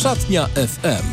Szatnia FM.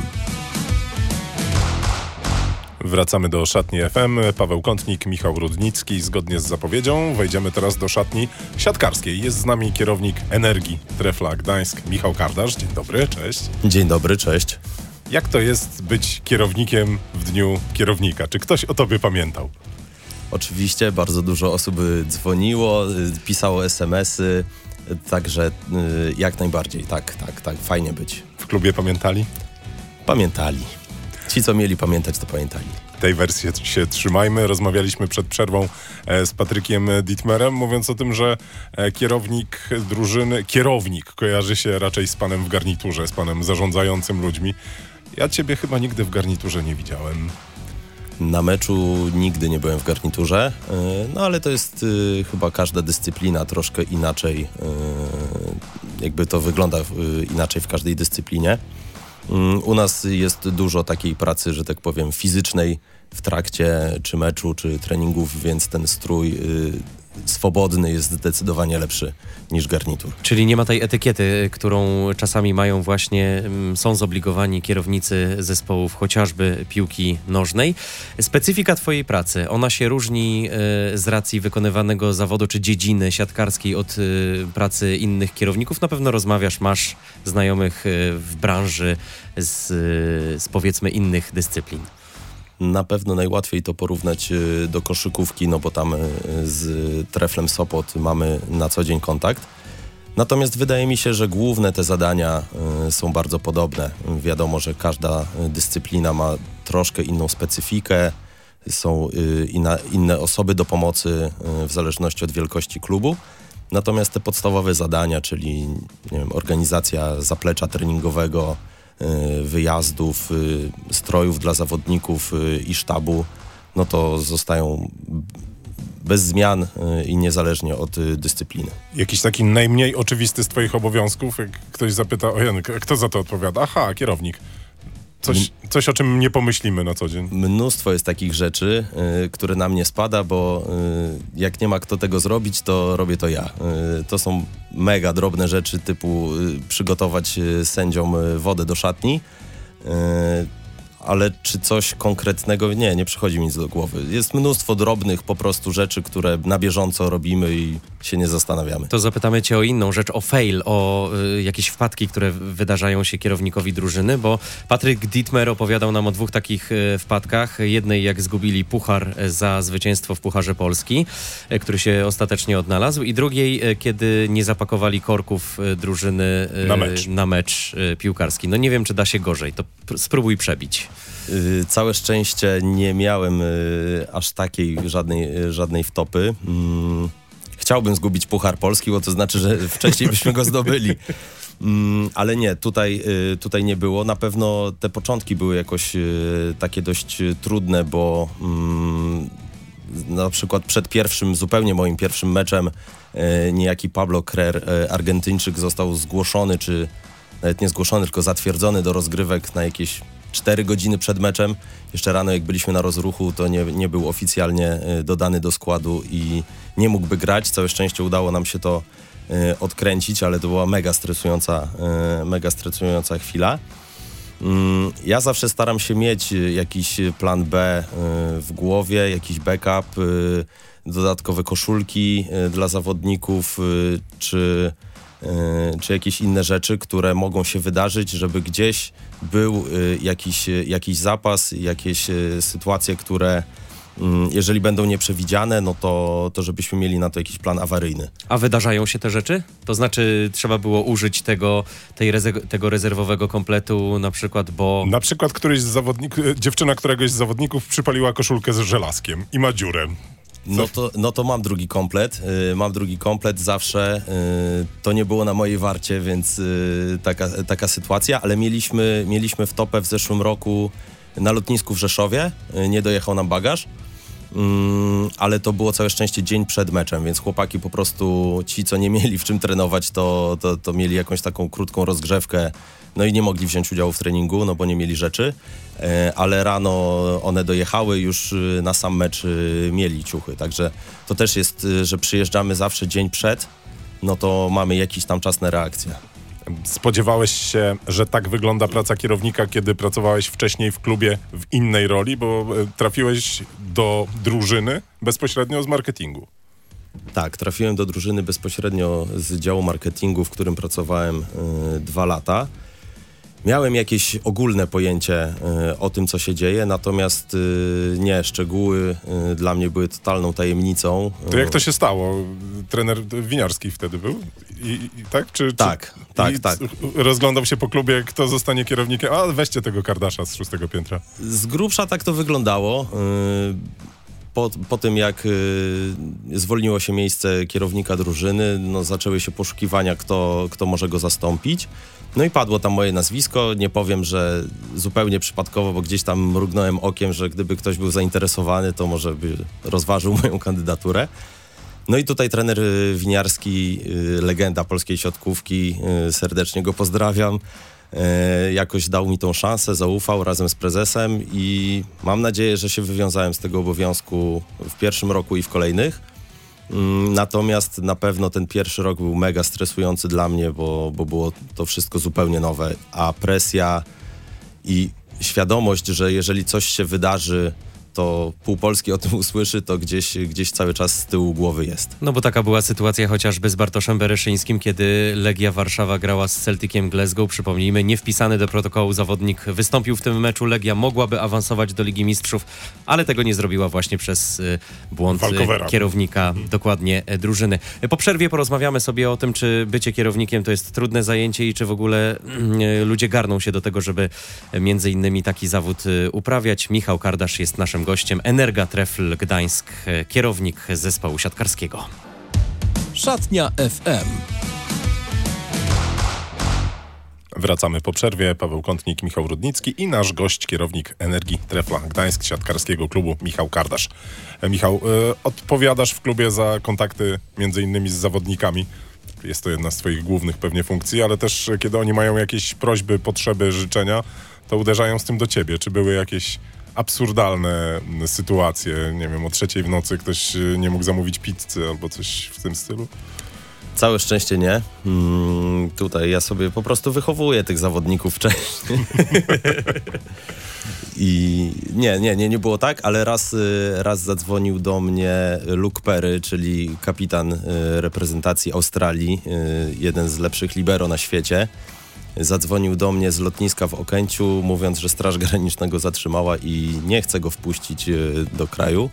Wracamy do Szatni FM. Paweł Kątnik, Michał Rudnicki. Zgodnie z zapowiedzią wejdziemy teraz do szatni siatkarskiej. Jest z nami kierownik Energii Trefla Gdańsk, Michał Kardasz. Dzień dobry, cześć. Dzień dobry, cześć. Jak to jest być kierownikiem w dniu kierownika? Czy ktoś o tobie pamiętał? Oczywiście bardzo dużo osób dzwoniło, pisało SMS-y, także jak najbardziej, tak, fajnie być. W klubie pamiętali? Pamiętali. Ci, co mieli pamiętać, to pamiętali. Tej wersji się trzymajmy. Rozmawialiśmy przed przerwą z Patrykiem Dittmerem, mówiąc o tym, że kierownik drużyny, kojarzy się raczej z panem w garniturze, z panem zarządzającym ludźmi. Ja ciebie chyba nigdy w garniturze nie widziałem. Na meczu nigdy nie byłem w garniturze, no ale to jest chyba każda dyscyplina troszkę inaczej, jakby to wygląda inaczej w każdej dyscyplinie. U nas jest dużo takiej pracy, że tak powiem, fizycznej w trakcie czy meczu, czy treningów, więc ten strój swobodny jest zdecydowanie lepszy niż garnitur. Czyli nie ma tej etykiety, którą czasami mają właśnie, są zobligowani kierownicy zespołów chociażby piłki nożnej. Specyfika twojej pracy, ona się różni z racji wykonywanego zawodu czy dziedziny siatkarskiej od pracy innych kierowników? Na pewno rozmawiasz, masz znajomych w branży z powiedzmy innych dyscyplin. Na pewno najłatwiej to porównać do koszykówki, no bo tam z Treflem Sopot mamy na co dzień kontakt. Natomiast wydaje mi się, że główne te zadania są bardzo podobne. Wiadomo, że każda dyscyplina ma troszkę inną specyfikę, są inne osoby do pomocy w zależności od wielkości klubu. Natomiast te podstawowe zadania, czyli nie wiem, organizacja zaplecza treningowego, wyjazdów, strojów dla zawodników i sztabu, no to zostają bez zmian i niezależnie od dyscypliny. Jakiś taki najmniej oczywisty z twoich obowiązków, jak ktoś zapyta, kto za to odpowiada? Aha, kierownik. Coś, o czym nie pomyślimy na co dzień. Mnóstwo jest takich rzeczy, które na mnie spada, bo jak nie ma kto tego zrobić, to robię to ja. To są mega drobne rzeczy typu przygotować sędziom wodę do szatni, ale czy coś konkretnego? Nie przychodzi mi nic do głowy. Jest mnóstwo drobnych po prostu rzeczy, które na bieżąco robimy i się nie zastanawiamy. To zapytamy cię o inną rzecz, o fail, o jakieś wpadki, które wydarzają się kierownikowi drużyny, bo Patryk Dittmer opowiadał nam o dwóch takich wpadkach. Jednej, jak zgubili puchar za zwycięstwo w Pucharze Polski, który się ostatecznie odnalazł, i drugiej, kiedy nie zapakowali korków drużyny na mecz piłkarski. No nie wiem, czy da się gorzej, to spróbuj przebić. Całe szczęście nie miałem aż takiej żadnej wtopy. Chciałbym zgubić Puchar Polski, bo to znaczy, że wcześniej byśmy go zdobyli. Ale nie, tutaj nie było. Na pewno te początki były jakoś takie dość trudne, bo na przykład przed zupełnie moim pierwszym meczem niejaki Pablo Krer, Argentyńczyk, został zgłoszony, czy nawet nie zgłoszony, tylko zatwierdzony do rozgrywek na jakieś 4 godziny przed meczem. Jeszcze rano, jak byliśmy na rozruchu, to nie był oficjalnie dodany do składu i nie mógłby grać. Całe szczęście udało nam się to odkręcić, ale to była mega stresująca chwila. Ja zawsze staram się mieć jakiś plan B w głowie, jakiś backup, dodatkowe koszulki dla zawodników, czy jakieś inne rzeczy, które mogą się wydarzyć, żeby gdzieś był jakiś zapas, jakieś sytuacje, które jeżeli będą nieprzewidziane, no to żebyśmy mieli na to jakiś plan awaryjny. A wydarzają się te rzeczy? To znaczy trzeba było użyć tego rezerwowego kompletu na przykład, bo... Na przykład dziewczyna któregoś z zawodników przypaliła koszulkę z żelazkiem i ma dziurę. No to mam drugi komplet. Mam drugi komplet zawsze. To nie było na mojej warcie, więc taka sytuacja, ale mieliśmy wtopę w zeszłym roku na lotnisku w Rzeszowie. Nie dojechał nam bagaż, ale to było całe szczęście dzień przed meczem, więc chłopaki po prostu, ci co nie mieli w czym trenować, to mieli jakąś taką krótką rozgrzewkę, no i nie mogli wziąć udziału w treningu, no bo nie mieli rzeczy, ale rano one dojechały, już na sam mecz mieli ciuchy, także to też jest, że przyjeżdżamy zawsze dzień przed, no to mamy jakiś tam czas na reakcję. Spodziewałeś się, że tak wygląda praca kierownika, kiedy pracowałeś wcześniej w klubie w innej roli, bo trafiłeś do drużyny bezpośrednio z marketingu. Tak, trafiłem do drużyny bezpośrednio z działu marketingu, w którym pracowałem 2 lata. Miałem jakieś ogólne pojęcie o tym, co się dzieje, natomiast nie, szczegóły dla mnie były totalną tajemnicą. To jak to się stało? Trener Winiarski wtedy był? Tak? Tak. Rozglądał się po klubie, kto zostanie kierownikiem. A weźcie tego Kardasza z 6. piętra. Z grubsza tak to wyglądało. Po tym, jak zwolniło się miejsce kierownika drużyny, no, zaczęły się poszukiwania, kto może go zastąpić. No i padło tam moje nazwisko. Nie powiem, że zupełnie przypadkowo, bo gdzieś tam mrugnąłem okiem, że gdyby ktoś był zainteresowany, to może by rozważył moją kandydaturę. No i tutaj trener Winiarski, legenda polskiej siatkówki, serdecznie go pozdrawiam. Jakoś dał mi tą szansę, zaufał razem z prezesem i mam nadzieję, że się wywiązałem z tego obowiązku w pierwszym roku i w kolejnych. Natomiast na pewno ten pierwszy rok był mega stresujący dla mnie, bo było to wszystko zupełnie nowe, a presja i świadomość, że jeżeli coś się wydarzy, to pół Polski o tym usłyszy, to gdzieś cały czas z tyłu głowy jest. No bo taka była sytuacja chociażby z Bartoszem Bereszyńskim, kiedy Legia Warszawa grała z Celticiem Glasgow. Przypomnijmy, nie wpisany do protokołu zawodnik wystąpił w tym meczu. Legia mogłaby awansować do Ligi Mistrzów, ale tego nie zrobiła właśnie przez błąd kierownika, dokładnie drużyny. Po przerwie porozmawiamy sobie o tym, czy bycie kierownikiem to jest trudne zajęcie i czy w ogóle ludzie garną się do tego, żeby między innymi taki zawód uprawiać. Michał Kardasz jest naszym gościem. Energa Trefl Gdańsk, kierownik zespołu siatkarskiego. Szatnia FM. Wracamy po przerwie. Paweł Kątnik, Michał Rudnicki i nasz gość, kierownik Energii Trefla Gdańsk, siatkarskiego klubu, Michał Kardasz. Michał, odpowiadasz w klubie za kontakty między innymi z zawodnikami. Jest to jedna z twoich głównych pewnie funkcji, ale też kiedy oni mają jakieś prośby, potrzeby, życzenia, to uderzają z tym do ciebie. Czy były jakieś absurdalne sytuacje? Nie wiem, o 3:00 w nocy ktoś nie mógł zamówić pizzy albo coś w tym stylu? Całe szczęście nie. Tutaj ja sobie po prostu wychowuję tych zawodników wcześniej. I nie było tak, ale raz zadzwonił do mnie Luke Perry, czyli kapitan reprezentacji Australii, jeden z lepszych libero na świecie. Zadzwonił do mnie z lotniska w Okęciu, mówiąc, że Straż Graniczna go zatrzymała i nie chce go wpuścić do kraju.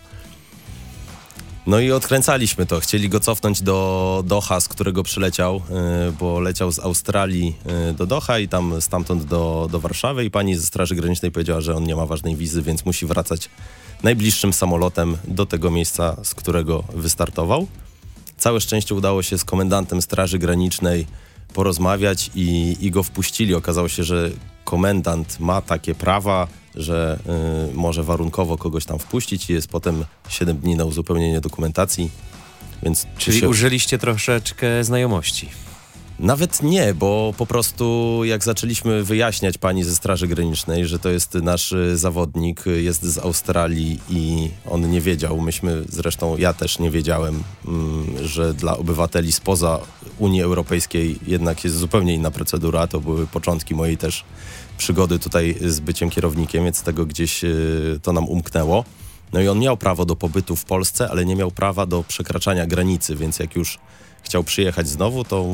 No i odkręcaliśmy to. Chcieli go cofnąć do Doha, z którego przyleciał, bo leciał z Australii do Doha i tam stamtąd do Warszawy i pani ze Straży Granicznej powiedziała, że on nie ma ważnej wizy, więc musi wracać najbliższym samolotem do tego miejsca, z którego wystartował. Całe szczęście udało się z komendantem Straży Granicznej porozmawiać i go wpuścili. Okazało się, że komendant ma takie prawa, że może warunkowo kogoś tam wpuścić i jest potem 7 dni na uzupełnienie dokumentacji. Więc czyli użyliście troszeczkę znajomości? Nawet nie, bo po prostu jak zaczęliśmy wyjaśniać pani ze Straży Granicznej, że to jest nasz zawodnik, jest z Australii i on nie wiedział, zresztą ja też nie wiedziałem, że dla obywateli spoza Unii Europejskiej jednak jest zupełnie inna procedura. To były początki mojej też przygody tutaj z byciem kierownikiem, więc tego gdzieś to nam umknęło. No i on miał prawo do pobytu w Polsce, ale nie miał prawa do przekraczania granicy, więc jak już chciał przyjechać znowu, to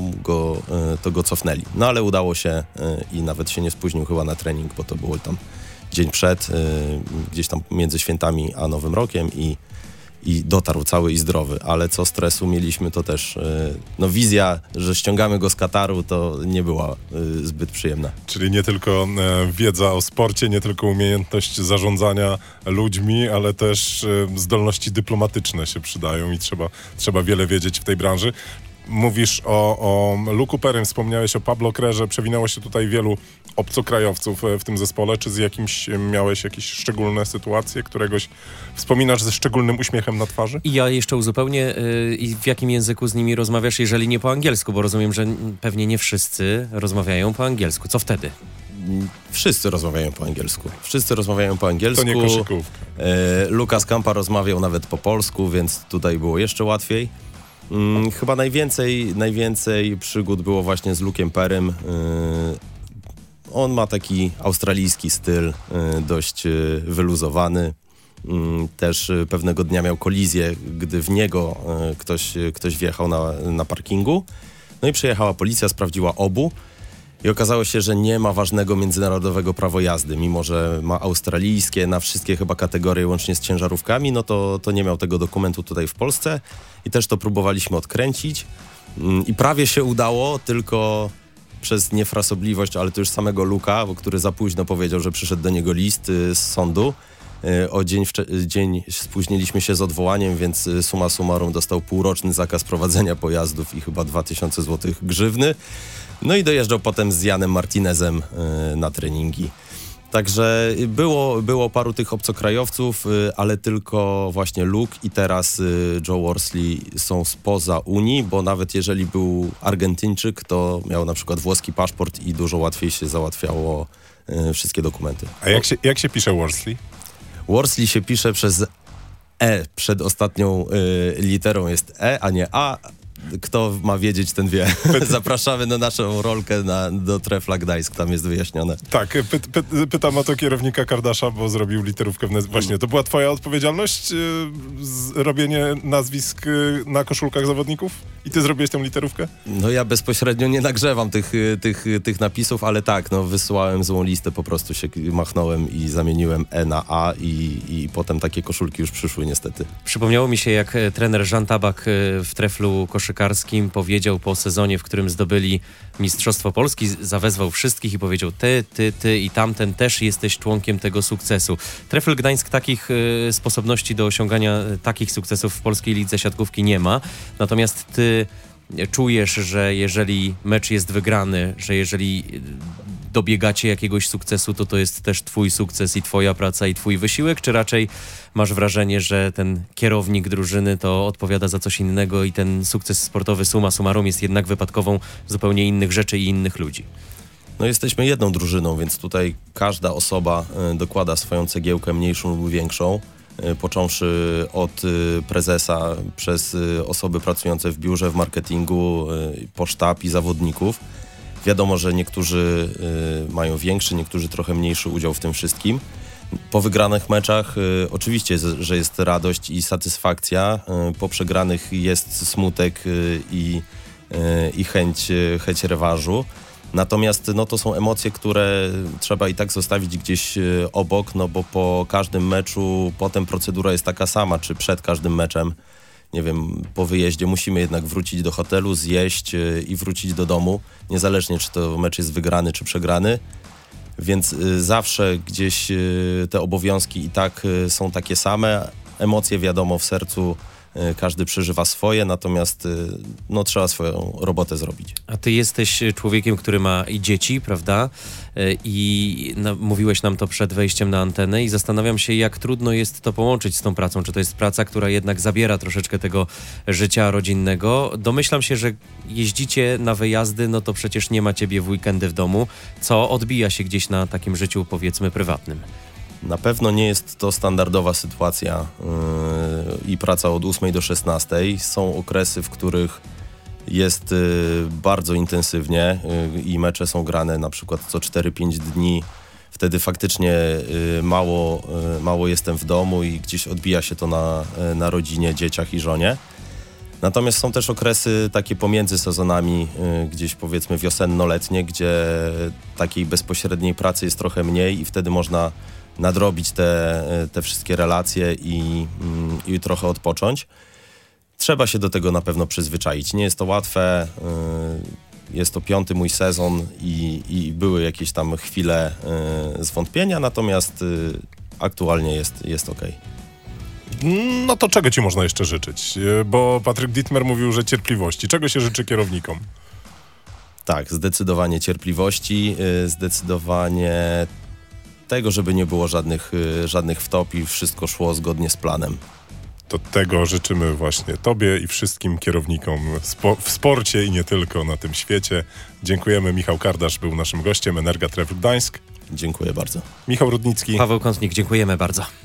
go cofnęli. No ale udało się i nawet się nie spóźnił chyba na trening, bo to było tam dzień przed, gdzieś tam między świętami a Nowym Rokiem i dotarł cały i zdrowy. Ale co stresu mieliśmy, to też wizja, że ściągamy go z Kataru, to nie była zbyt przyjemna. Czyli nie tylko wiedza o sporcie, nie tylko umiejętność zarządzania ludźmi, ale też zdolności dyplomatyczne się przydają i trzeba wiele wiedzieć w tej branży. Mówisz o Luku Perrym, wspomniałeś o Pablo Krerze, przewinęło się tutaj wielu obcokrajowców w tym zespole. Czy z jakimś miałeś jakieś szczególne sytuacje, któregoś wspominasz ze szczególnym uśmiechem na twarzy? I ja jeszcze uzupełnię, i w jakim języku z nimi rozmawiasz, jeżeli nie po angielsku, bo rozumiem, że pewnie nie wszyscy rozmawiają po angielsku. Co wtedy? Wszyscy rozmawiają po angielsku. To nie koszykówka. Lukas Kampa rozmawiał nawet po polsku, więc tutaj było jeszcze łatwiej. Chyba najwięcej przygód było właśnie z Luke'em Perrym. On ma taki australijski styl, dość wyluzowany. Też pewnego dnia miał kolizję, gdy w niego ktoś wjechał na parkingu. No i przyjechała policja, sprawdziła obu i okazało się, że nie ma ważnego międzynarodowego prawo jazdy. Mimo że ma australijskie na wszystkie chyba kategorie, łącznie z ciężarówkami, no to nie miał tego dokumentu tutaj w Polsce i też to próbowaliśmy odkręcić. I prawie się udało, tylko przez niefrasobliwość, ale to już samego Luka, bo który za późno powiedział, że przyszedł do niego list z sądu. O dzień spóźniliśmy się z odwołaniem, więc summa summarum dostał półroczny zakaz prowadzenia pojazdów i chyba 2000 zł grzywny. No i dojeżdżał potem z Janem Martinezem na treningi. Także było paru tych obcokrajowców, ale tylko właśnie Luke i teraz Joe Worsley są spoza Unii, bo nawet jeżeli był Argentyńczyk, to miał na przykład włoski paszport i dużo łatwiej się załatwiało wszystkie dokumenty. A jak się pisze Worsley? Worsley się pisze przez E. Przed ostatnią literą jest E, a nie A. Kto ma wiedzieć, ten wie. Zapraszamy na naszą rolkę do Trefla Gdańsk, tam jest wyjaśnione. Tak, pytam o to kierownika Kardasza, bo zrobił literówkę Właśnie, to była twoja odpowiedzialność? Robienie nazwisk na koszulkach zawodników? I ty zrobiłeś tę literówkę? No ja bezpośrednio nie nagrzewam tych napisów, ale tak, no wysyłałem złą listę, po prostu się machnąłem i zamieniłem E na A i potem takie koszulki już przyszły niestety. Przypomniało mi się, jak trener Jean Tabak w Treflu koszykarskim powiedział po sezonie, w którym zdobyli Mistrzostwo Polski, zawezwał wszystkich i powiedział: ty i tamten też jesteś członkiem tego sukcesu. Trefl Gdańsk takich sposobności do osiągania takich sukcesów w polskiej lidze siatkówki nie ma. Natomiast ty czujesz, że jeżeli mecz jest wygrany, że jeżeli dobiegacie jakiegoś sukcesu, to jest też twój sukces i twoja praca i twój wysiłek, czy raczej masz wrażenie, że ten kierownik drużyny to odpowiada za coś innego i ten sukces sportowy summa summarum jest jednak wypadkową zupełnie innych rzeczy i innych ludzi? No jesteśmy jedną drużyną, więc tutaj każda osoba dokłada swoją cegiełkę mniejszą lub większą, począwszy od prezesa, przez osoby pracujące w biurze, w marketingu, po sztab i zawodników. Wiadomo, że niektórzy mają większy, niektórzy trochę mniejszy udział w tym wszystkim. Po wygranych meczach oczywiście, że jest radość i satysfakcja. Po przegranych jest smutek i chęć rewanżu. Natomiast no, to są emocje, które trzeba i tak zostawić gdzieś obok, no bo po każdym meczu potem procedura jest taka sama, czy przed każdym meczem. Nie wiem, po wyjeździe musimy jednak wrócić do hotelu, zjeść i wrócić do domu, niezależnie czy to mecz jest wygrany czy przegrany, więc zawsze gdzieś te obowiązki i tak są takie same. Emocje wiadomo w sercu każdy przeżywa swoje, natomiast no, trzeba swoją robotę zrobić. A ty jesteś człowiekiem, który ma i dzieci, prawda? I mówiłeś nam to przed wejściem na antenę i zastanawiam się, jak trudno jest to połączyć z tą pracą. Czy to jest praca, która jednak zabiera troszeczkę tego życia rodzinnego? Domyślam się, że jeździcie na wyjazdy, no to przecież nie ma ciebie w weekendy w domu, co odbija się gdzieś na takim życiu, powiedzmy, prywatnym. Na pewno nie jest to standardowa sytuacja i praca od 8 do 16. Są okresy, w których jest bardzo intensywnie i mecze są grane na przykład co 4-5 dni. Wtedy faktycznie mało jestem w domu i gdzieś odbija się to na rodzinie, dzieciach i żonie. Natomiast są też okresy takie pomiędzy sezonami, gdzieś powiedzmy wiosenno-letnie, gdzie takiej bezpośredniej pracy jest trochę mniej i wtedy można nadrobić te wszystkie relacje i trochę odpocząć. Trzeba się do tego na pewno przyzwyczaić. Nie jest to łatwe. Jest to 5. mój sezon i były jakieś tam chwile zwątpienia, natomiast aktualnie jest okej. No to czego ci można jeszcze życzyć? Bo Patryk Dittmer mówił, że cierpliwości. Czego się życzy kierownikom? Tak, zdecydowanie cierpliwości, zdecydowanie tego, żeby nie było żadnych wtop i wszystko szło zgodnie z planem. To tego życzymy właśnie tobie i wszystkim kierownikom w sporcie i nie tylko na tym świecie. Dziękujemy. Michał Kardasz był naszym gościem, Energa Trefl Gdańsk. Dziękuję bardzo. Michał Rudnicki. Paweł Kątnik, dziękujemy bardzo.